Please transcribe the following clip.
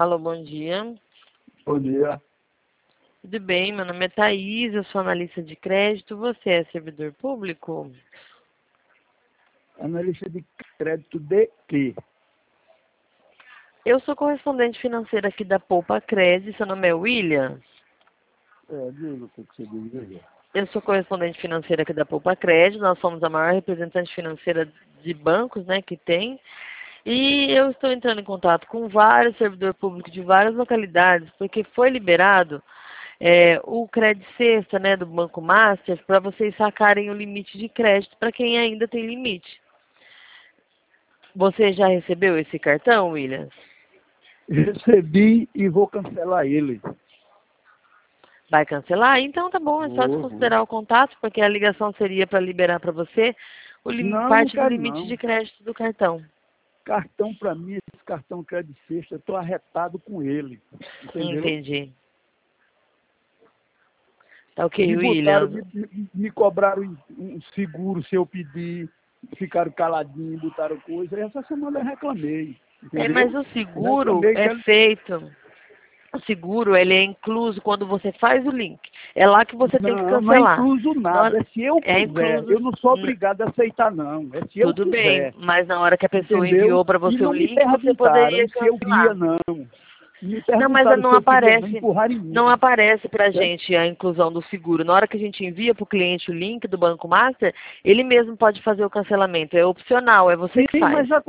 Alô, bom dia. Bom dia. Tudo bem? Meu nome é Thaís, eu sou analista de crédito. Você é servidor público? Analista de crédito de quê? Eu sou correspondente financeira aqui da Poupa Cred. Seu nome é William? Diga o que você diz aí. Eu sou correspondente financeira aqui da Poupa Cred. Nós somos a maior representante financeira de bancos, né, que tem. E eu estou entrando em contato com vários servidores públicos de várias localidades, porque foi liberado o Cred Sexta, né, do Banco Master, para vocês sacarem o limite de crédito para quem ainda tem limite. Você já recebeu esse cartão, William? Recebi e vou cancelar ele. Vai cancelar? Então tá bom, é só desconsiderar o contato, porque a ligação seria para liberar para você Não parte do quero limite de não. crédito do cartão. Cartão para mim, esse cartão crédito sexta, eu estou arretado com ele. Entendeu? Entendi. Tá ok, Me botaram, William. me cobraram um seguro se eu pedir, ficaram caladinhos, botaram coisa. Essa semana eu reclamei. Entendeu? Mas o seguro Reclamei que é feito. O seguro, ele é incluso quando você faz o link. É lá que você tem que não é cancelar. incluso nada. É se eu É quiser. incluso. Eu não sou obrigado a aceitar, não. É se eu Tudo bem, quiser. mas na hora que a pessoa Entendeu? enviou para E você o não me link, você poderia perguntaram se eu queria, cancelar. não. Me Não, mas perguntaram não se eu queria, não. aparece. Empurraram em Não mim. aparece para a Certo? gente a inclusão do seguro. Na hora que a gente envia para o cliente o link do Banco Master, ele mesmo pode fazer o cancelamento. É opcional, é você que Sim, faz. mas